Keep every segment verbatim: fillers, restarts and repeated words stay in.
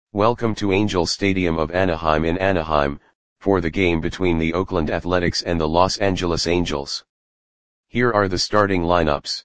Welcome to Angel Stadium of Anaheim in Anaheim, for the game between the Oakland Athletics and the Los Angeles Angels. Here are the starting lineups.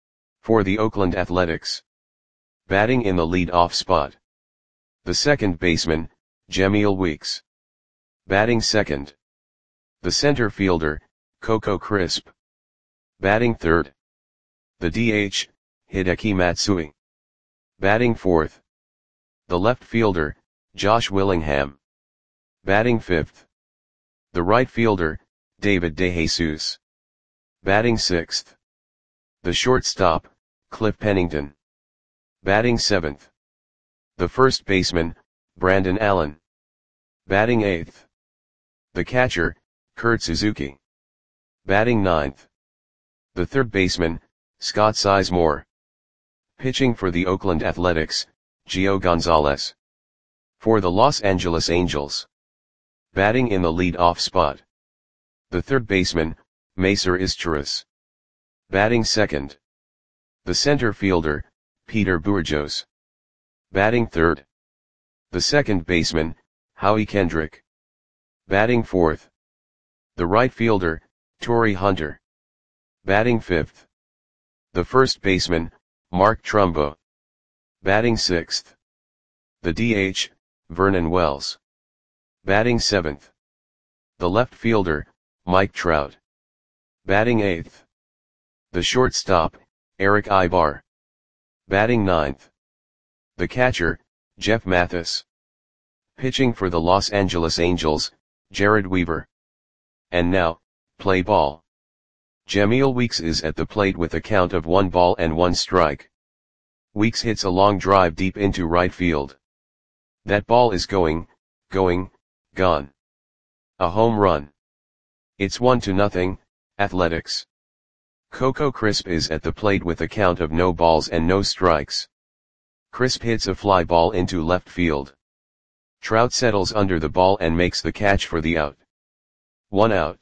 For the Oakland Athletics. Batting in the lead-off spot. The second baseman, Jemile Weeks. Batting second. The center fielder, Coco Crisp. Batting third. The D H, Hideki Matsui. Batting fourth. The left fielder, Josh Willingham. Batting fifth. The right fielder, David DeJesus. Batting sixth. The shortstop, Cliff Pennington. Batting seventh. The first baseman, Brandon Allen. Batting eighth. The catcher, Kurt Suzuki. Batting ninth. The third baseman, Scott Sizemore. Pitching for the Oakland Athletics, Gio Gonzalez. For the Los Angeles Angels. Batting in the lead-off spot. The third baseman, Macer Izturis. Batting second. The center fielder, Peter Bourjos. Batting third. The second baseman, Howie Kendrick. Batting fourth. The right fielder, Torii Hunter. Batting fifth. The first baseman, Mark Trumbo. Batting sixth. The D H, Vernon Wells. Batting seventh. The left fielder, Mike Trout. Batting eighth. The shortstop, Eric Ibar. Batting ninth. The catcher, Jeff Mathis. Pitching for the Los Angeles Angels, Jared Weaver. And now, play ball. Jemile Weeks is at the plate with a count of one ball and one strike. Weeks hits a long drive deep into right field. That ball is going, going, gone. A home run. It's one to nothing, Athletics. Coco Crisp is at the plate with a count of no balls and no strikes. Crisp hits a fly ball into left field. Trout settles under the ball and makes the catch for the out. One out.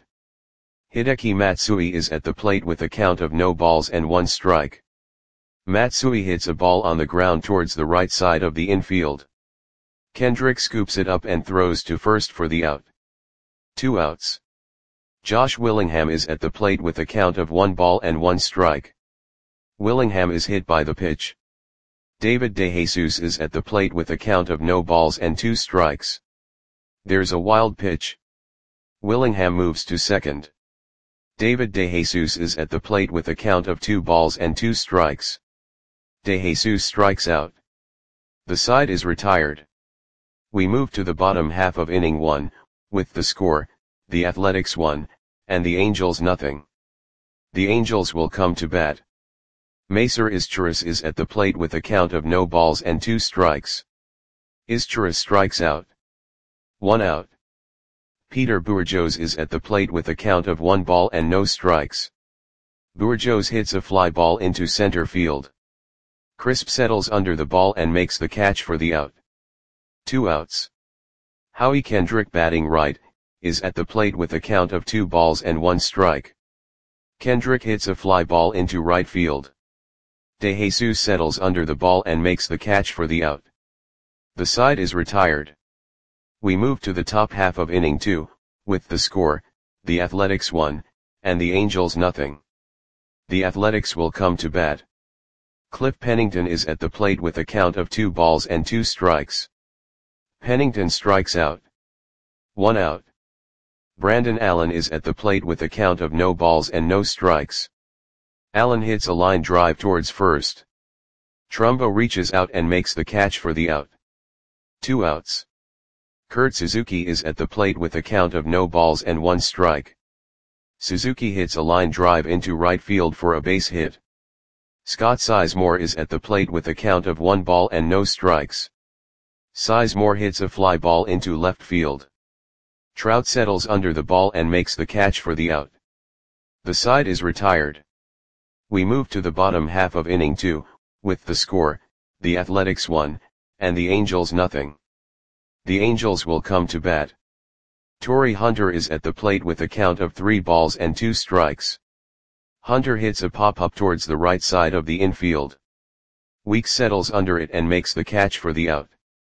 Hideki Matsui is at the plate with a count of no balls and one strike. Matsui hits a ball on the ground towards the right side of the infield. Kendrick scoops it up and throws to first for the out. Two outs. Josh Willingham is at the plate with a count of one ball and one strike. Willingham is hit by the pitch. David DeJesus is at the plate with a count of no balls and two strikes. There's a wild pitch. Willingham moves to second. David DeJesus is at the plate with a count of two balls and two strikes. DeJesus strikes out. The side is retired. We move to the bottom half of inning one, with the score, the Athletics one, and the Angels nothing. The Angels will come to bat. Macer Izturis is at the plate with a count of no balls and two strikes. Izturis strikes out. One out. Peter Bourjos is at the plate with a count of one ball and no strikes. Bourjos hits a fly ball into center field. Crisp settles under the ball and makes the catch for the out. Two outs. Howie Kendrick, batting right, is at the plate with a count of two balls and one strike. Kendrick hits a fly ball into right field. DeJesus settles under the ball and makes the catch for the out. The side is retired. We move to the top half of inning two, with the score, the Athletics one, and the Angels nothing. The Athletics will come to bat. Cliff Pennington is at the plate with a count of two balls and two strikes. Pennington strikes out. One out. Brandon Allen is at the plate with a count of no balls and no strikes. Allen hits a line drive towards first. Trumbo reaches out and makes the catch for the out. Two outs. Kurt Suzuki is at the plate with a count of no balls and one strike. Suzuki hits a line drive into right field for a base hit. Scott Sizemore is at the plate with a count of one ball and no strikes. Sizemore hits a fly ball into left field. Trout settles under the ball and makes the catch for the out. The side is retired. We move to the bottom half of inning two, with the score, the Athletics one, and the Angels nothing. The Angels will come to bat. Torii Hunter is at the plate with a count of three balls and two strikes. Hunter hits a pop-up towards the right side of the infield. Weeks settles under it and makes the catch for the out.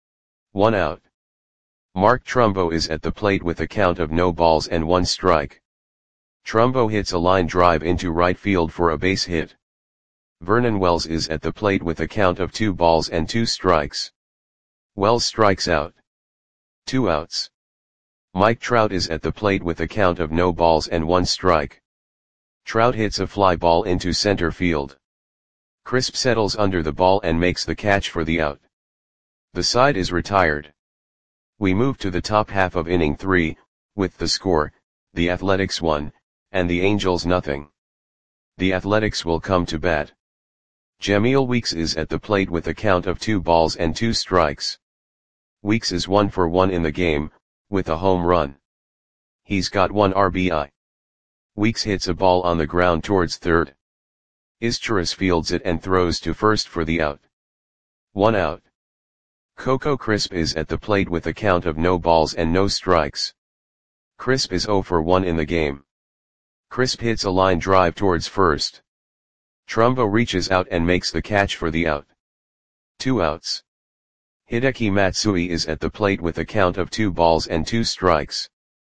One out. Mark Trumbo is at the plate with a count of no balls and one strike. Trumbo hits a line drive into right field for a base hit. Vernon Wells is at the plate with a count of two balls and two strikes. Wells strikes out. Two outs. Mike Trout is at the plate with a count of no balls and one strike. Trout hits a fly ball into center field. Crisp settles under the ball and makes the catch for the out. The side is retired. We move to the top half of inning three, with the score, the Athletics one, and the Angels nothing. The Athletics will come to bat. Jameel Weeks is at the plate with a count of two balls and two strikes. Weeks is one for one in the game, with a home run. He's got one R B I. Weeks hits a ball on the ground towards third. Izturis fields it and throws to first for the out. One out. Coco Crisp is at the plate with a count of no balls and no strikes. Crisp is zero for one in the game. Crisp hits a line drive towards first. Trumbo reaches out and makes the catch for the out. Two outs. Hideki Matsui is at the plate with a count of two balls and two strikes.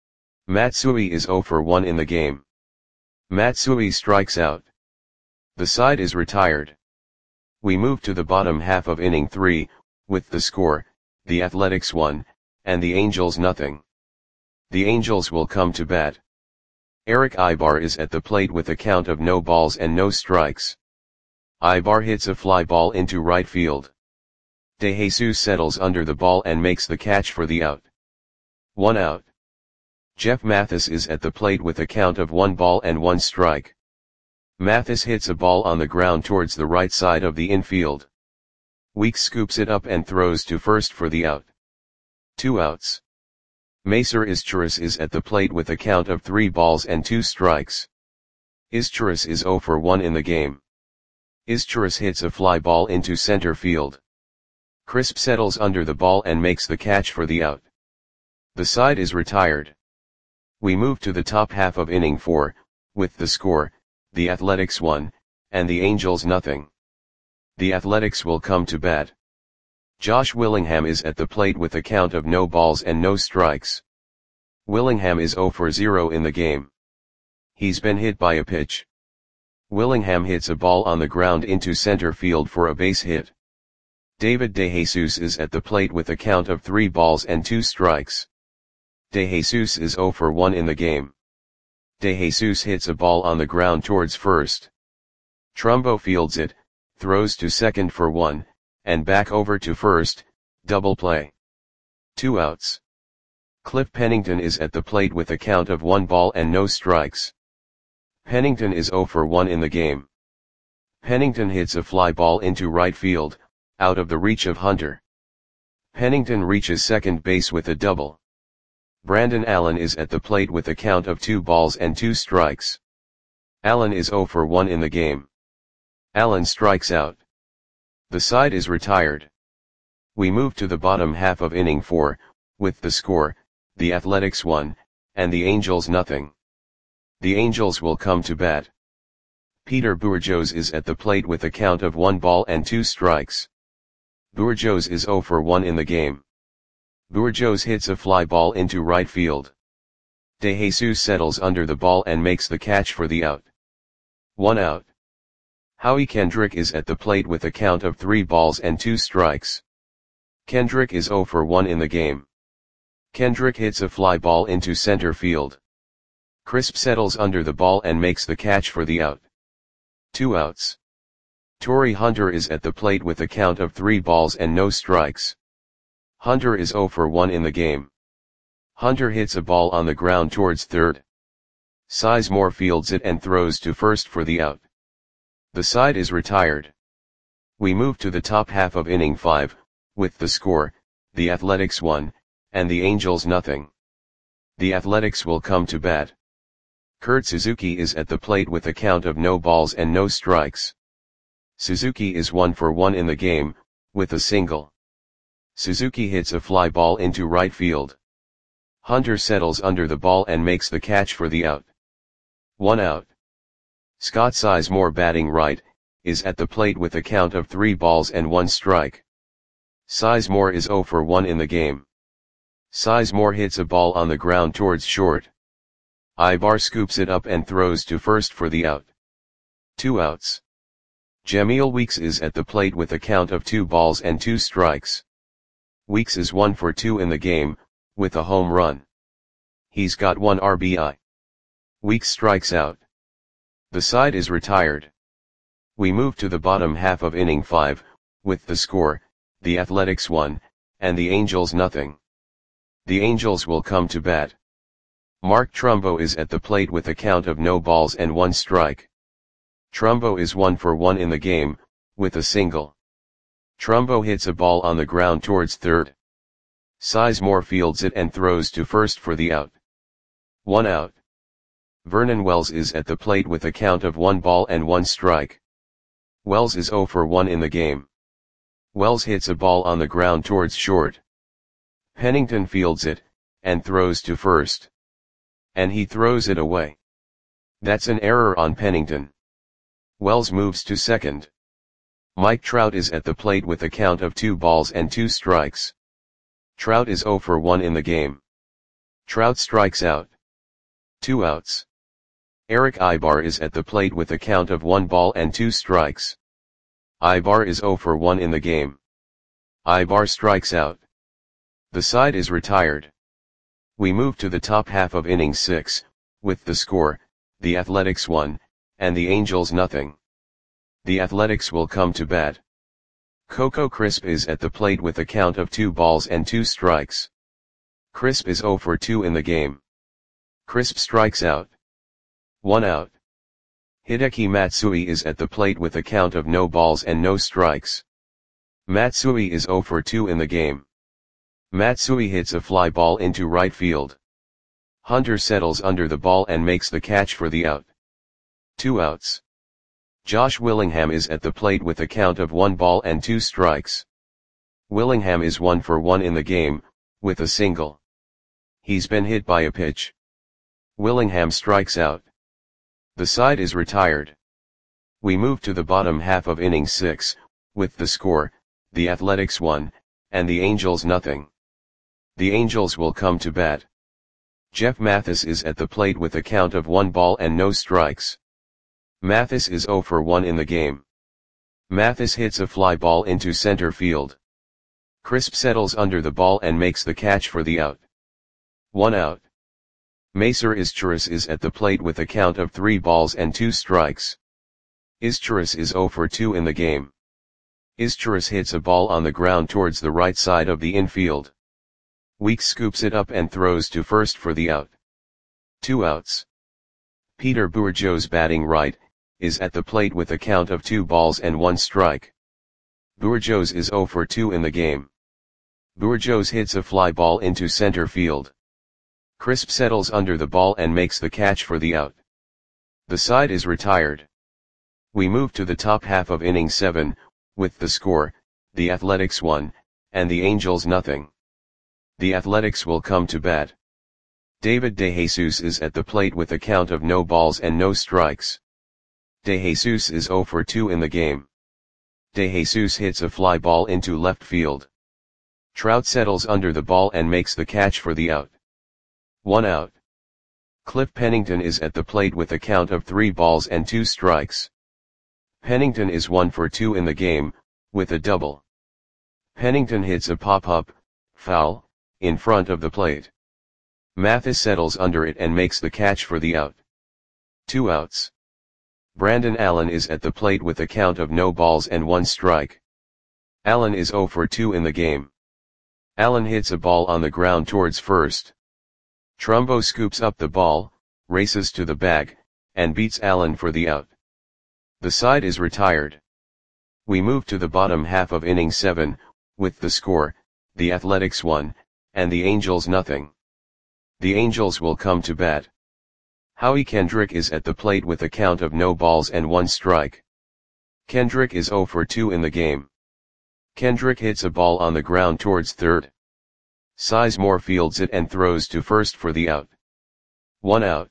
Matsui is zero for one in the game. Matsui strikes out. The side is retired. We move to the bottom half of inning three, with the score, the Athletics one, and the Angels nothing. The Angels will come to bat. Eric Ibar is at the plate with a count of no balls and no strikes. Ibar hits a fly ball into right field. De Jesus settles under the ball and makes the catch for the out. One out. Jeff Mathis is at the plate with a count of one ball and one strike. Mathis hits a ball on the ground towards the right side of the infield. Weeks scoops it up and throws to first for the out. Two outs. Macer Izturis is at the plate with a count of three balls and two strikes. Izturis is zero for one in the game. Izturis hits a fly ball into center field. Crisp settles under the ball and makes the catch for the out. The side is retired. We move to the top half of inning four, with the score, the Athletics one, and the Angels nothing. The Athletics will come to bat. Josh Willingham is at the plate with a count of no balls and no strikes. Willingham is zero for zero in the game. He's been hit by a pitch. Willingham hits a ball on the ground into center field for a base hit. David De Jesus is at the plate with a count of three balls and two strikes. De Jesus is zero for one in the game. De Jesus hits a ball on the ground towards first. Trumbo fields it, throws to second for one, and back over to first, double play. Two outs. Cliff Pennington is at the plate with a count of one ball and no strikes. Pennington is zero for one in the game. Pennington hits a fly ball into right field, out of the reach of Hunter. Pennington reaches second base with a double. Brandon Allen is at the plate with a count of two balls and two strikes. Allen is zero for one in the game. Allen strikes out. The side is retired. We move to the bottom half of inning four, with the score, the Athletics one, and the Angels nothing. The Angels will come to bat. Peter Bourjos is at the plate with a count of one ball and two strikes. Bourjos is zero for one in the game. Bourjos hits a fly ball into right field. De Jesus settles under the ball and makes the catch for the out. One out. Howie Kendrick is at the plate with a count of three balls and two strikes. Kendrick is zero for one in the game. Kendrick hits a fly ball into center field. Crisp settles under the ball and makes the catch for the out. Two outs. Torrey Hunter is at the plate with a count of three balls and no strikes. Hunter is zero for one in the game. Hunter hits a ball on the ground towards third. Sizemore fields it and throws to first for the out. The side is retired. We move to the top half of inning five, with the score, the Athletics one, and the Angels nothing. The Athletics will come to bat. Kurt Suzuki is at the plate with a count of no balls and no strikes. Suzuki is one for one in the game, with a single. Suzuki hits a fly ball into right field. Hunter settles under the ball and makes the catch for the out. One out. Scott Sizemore, batting right, is at the plate with a count of three balls and one strike. Sizemore is zero for one in the game. Sizemore hits a ball on the ground towards short. Ibar scoops it up and throws to first for the out. Two outs. Jamil Weeks is at the plate with a count of two balls and two strikes. Weeks is one for two in the game, with a home run. He's got one R B I. Weeks strikes out. The side is retired. We move to the bottom half of inning five, with the score, the Athletics one, and the Angels nothing. The Angels will come to bat. Mark Trumbo is at the plate with a count of no balls and one strike. Trumbo is one for one in the game, with a single. Trumbo hits a ball on the ground towards third. Sizemore fields it and throws to first for the out. One out. Vernon Wells is at the plate with a count of one ball and one strike. Wells is zero for one in the game. Wells hits a ball on the ground towards short. Pennington fields it, and throws to first. And he throws it away. That's an error on Pennington. Wells moves to second. Mike Trout is at the plate with a count of two balls and two strikes. Trout is zero for one in the game. Trout strikes out. Two outs. Eric Ibar is at the plate with a count of one ball and two strikes. Ibar is zero for one in the game. Ibar strikes out. The side is retired. We move to the top half of inning six, with the score, the Athletics one, and the Angels nothing. The Athletics will come to bat. Coco Crisp is at the plate with a count of two balls and two strikes. Crisp is zero for two in the game. Crisp strikes out. One out. Hideki Matsui is at the plate with a count of no balls and no strikes. Matsui is zero for two in the game. Matsui hits a fly ball into right field. Hunter settles under the ball and makes the catch for the out. Two outs. Josh Willingham is at the plate with a count of one ball and two strikes. Willingham is one for one in the game, with a single. He's been hit by a pitch. Willingham strikes out. The side is retired. We move to the bottom half of inning six, with the score, the Athletics one, and the Angels nothing. The Angels will come to bat. Jeff Mathis is at the plate with a count of one ball and no strikes. Mathis is zero for one in the game. Mathis hits a fly ball into center field. Crisp settles under the ball and makes the catch for the out. One out. Macer Izturis is at the plate with a count of three balls and two strikes. Izturis is zero for two in the game. Izturis hits a ball on the ground towards the right side of the infield. Weeks scoops it up and throws to first for the out. Two outs. Peter Bourgeois batting right, is at the plate with a count of two balls and one strike. Bourgeois is zero for two in the game. Bourgeois hits a fly ball into center field. Crisp settles under the ball and makes the catch for the out. The side is retired. We move to the top half of inning seven, with the score, the Athletics one, and the Angels nothing. The Athletics will come to bat. David DeJesus is at the plate with a count of no balls and no strikes. DeJesus is zero for two in the game. DeJesus hits a fly ball into left field. Trout settles under the ball and makes the catch for the out. One out. Cliff Pennington is at the plate with a count of three balls and two strikes. Pennington is one for two in the game, with a double. Pennington hits a pop-up, foul, in front of the plate. Mathis settles under it and makes the catch for the out. Two outs. Brandon Allen is at the plate with a count of no balls and one strike. Allen is zero for two in the game. Allen hits a ball on the ground towards first. Trumbo scoops up the ball, races to the bag, and beats Allen for the out. The side is retired. We move to the bottom half of inning seven, with the score, the Athletics one, and the Angels nothing. The Angels will come to bat. Howie Kendrick is at the plate with a count of no balls and one strike. Kendrick is zero for two in the game. Kendrick hits a ball on the ground towards third. Sizemore fields it and throws to first for the out. One out.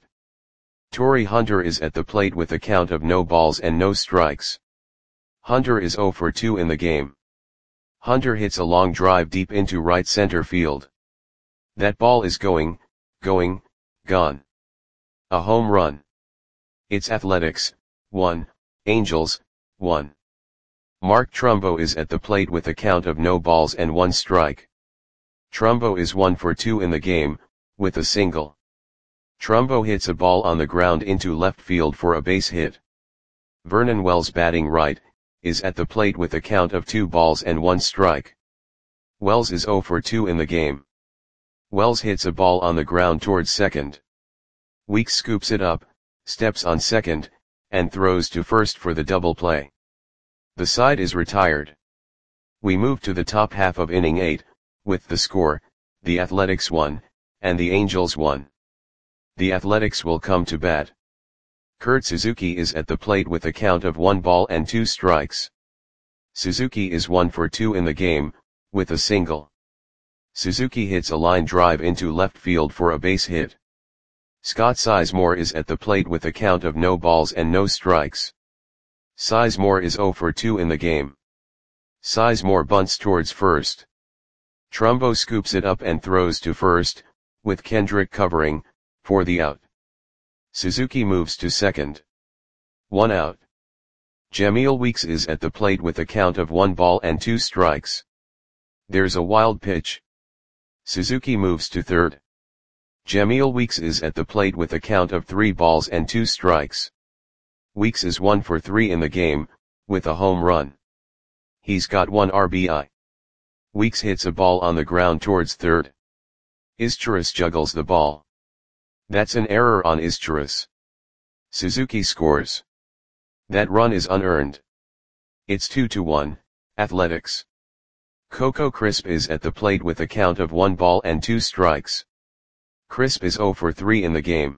Torrey Hunter is at the plate with a count of no balls and no strikes. Hunter is zero for two in the game. Hunter hits a long drive deep into right center field. That ball is going, going, gone. A home run. It's Athletics, one, Angels, one. Mark Trumbo is at the plate with a count of no balls and one strike. Trumbo is one for two in the game, with a single. Trumbo hits a ball on the ground into left field for a base hit. Vernon Wells, batting right, is at the plate with a count of two balls and one strike. Wells is zero for two in the game. Wells hits a ball on the ground towards second. Weeks scoops it up, steps on second, and throws to first for the double play. The side is retired. We move to the top half of inning eight, with the score, the Athletics one, and the Angels one. The Athletics will come to bat. Kurt Suzuki is at the plate with a count of one ball and two strikes. Suzuki is one for two in the game, with a single. Suzuki hits a line drive into left field for a base hit. Scott Sizemore is at the plate with a count of no balls and no strikes. Sizemore is zero for two in the game. Sizemore bunts towards first. Trumbo scoops it up and throws to first, with Kendrick covering, for the out. Suzuki moves to second. One out. Jamil Weeks is at the plate with a count of one ball and two strikes. There's a wild pitch. Suzuki moves to third. Jamil Weeks is at the plate with a count of three balls and two strikes. Weeks is one for three in the game, with a home run. He's got one R B I. Weeks hits a ball on the ground towards third. Izturis juggles the ball. That's an error on Izturis. Suzuki scores. That run is unearned. It's two to one, Athletics. Coco Crisp is at the plate with a count of one ball and two strikes. Crisp is zero for three in the game.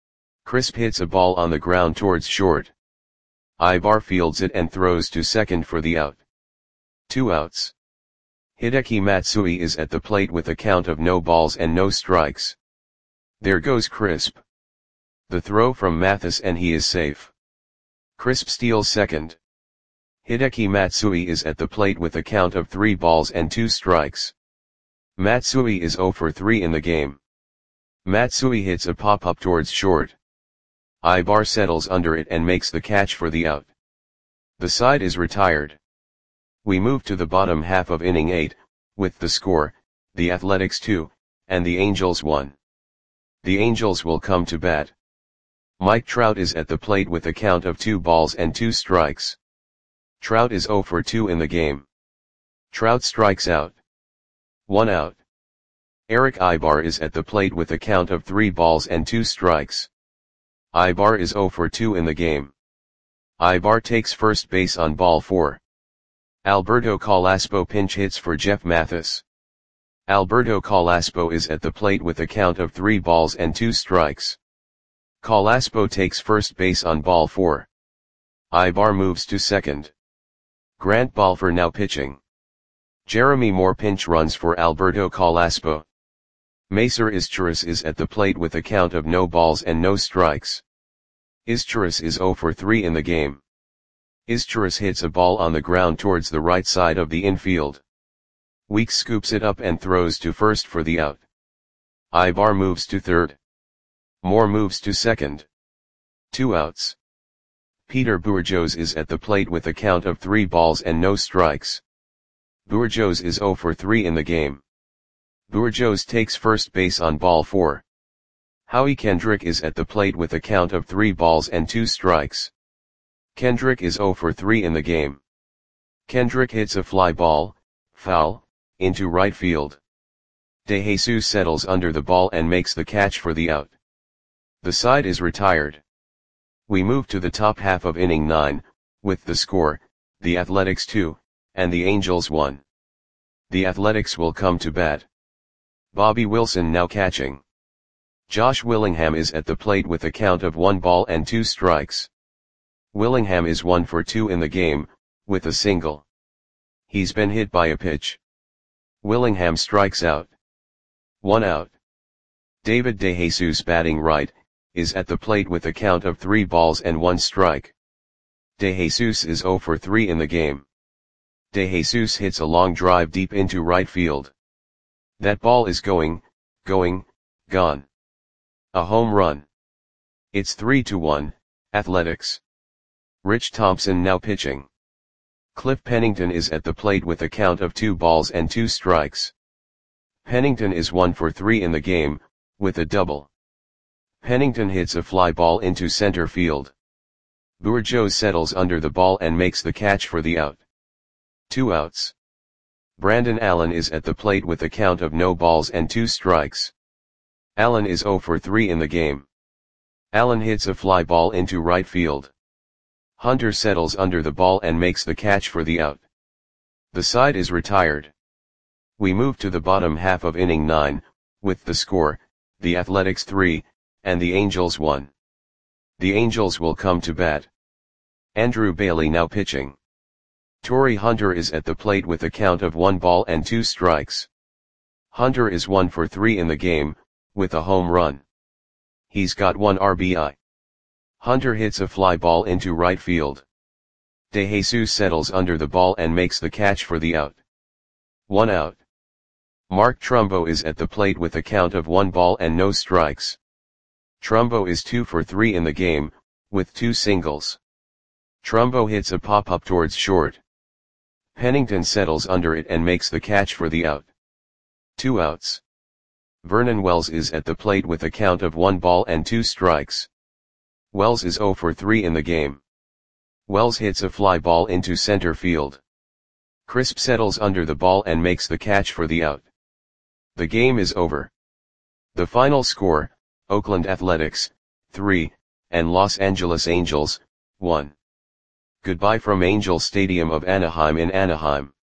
Crisp hits a ball on the ground towards short. Ibar fields it and throws to second for the out. Two outs. Hideki Matsui is at the plate with a count of no balls and no strikes. There goes Crisp. The throw from Mathis and he is safe. Crisp steals second. Hideki Matsui is at the plate with a count of three balls and two strikes. Matsui is zero for three in the game. Matsui hits a pop-up towards short. Ibar settles under it and makes the catch for the out. The side is retired. We move to the bottom half of inning eight, with the score, the Athletics two, and the Angels one. The Angels will come to bat. Mike Trout is at the plate with a count of two balls and two strikes. Trout is zero for two in the game. Trout strikes out. One out. Eric Ibar is at the plate with a count of three balls and two strikes. Ibar is zero for two in the game. Ibar takes first base on ball four. Alberto Calaspo pinch hits for Jeff Mathis. Alberto Calaspo is at the plate with a count of three balls and two strikes. Calaspo takes first base on ball four. Ibar moves to second. Grant Balfour now pitching. Jeremy Moore pinch runs for Alberto Calaspo. Macer Izturis is at the plate with a count of no balls and no strikes. Izturis is zero for three in the game. Izturis hits a ball on the ground towards the right side of the infield. Weeks scoops it up and throws to first for the out. Ibar moves to third. Moore moves to second. Two outs. Peter Bourjos is at the plate with a count of three balls and no strikes. Bourjos is zero for three in the game. Bourjos takes first base on ball four. Howie Kendrick is at the plate with a count of three balls and two strikes. Kendrick is zero for three in the game. Kendrick hits a fly ball, foul, into right field. De Jesus settles under the ball and makes the catch for the out. The side is retired. We move to the top half of inning nine, with the score, the Athletics two, and the Angels one. The Athletics will come to bat. Bobby Wilson now catching. Josh Willingham is at the plate with a count of one ball and two strikes. Willingham is one for two in the game, with a single. He's been hit by a pitch. Willingham strikes out. One out. David De Jesus, batting right, is at the plate with a count of three balls and one strike. De Jesus is zero for three in the game. De Jesus hits a long drive deep into right field. That ball is going, going, gone. A home run. It's three to one, Athletics. Rich Thompson now pitching. Cliff Pennington is at the plate with a count of two balls and two strikes. Pennington is one for three in the game, with a double. Pennington hits a fly ball into center field. Bourgeois settles under the ball and makes the catch for the out. Two outs. Brandon Allen is at the plate with a count of no balls and two strikes. Allen is zero for three in the game. Allen hits a fly ball into right field. Hunter settles under the ball and makes the catch for the out. The side is retired. We move to the bottom half of inning nine, with the score, the Athletics three, and the Angels one. The Angels will come to bat. Andrew Bailey now pitching. Torrey Hunter is at the plate with a count of one ball and two strikes. Hunter is one for three in the game, with a home run. He's got one R B I. Hunter hits a fly ball into right field. De Jesus settles under the ball and makes the catch for the out. One out. Mark Trumbo is at the plate with a count of one ball and no strikes. Trumbo is two for three in the game, with two singles. Trumbo hits a pop-up towards short. Pennington settles under it and makes the catch for the out. Two outs. Vernon Wells is at the plate with a count of one ball and two strikes. Wells is zero for three in the game. Wells hits a fly ball into center field. Crisp settles under the ball and makes the catch for the out. The game is over. The final score, Oakland Athletics, three, and Los Angeles Angels, one. Goodbye from Angel Stadium of Anaheim in Anaheim.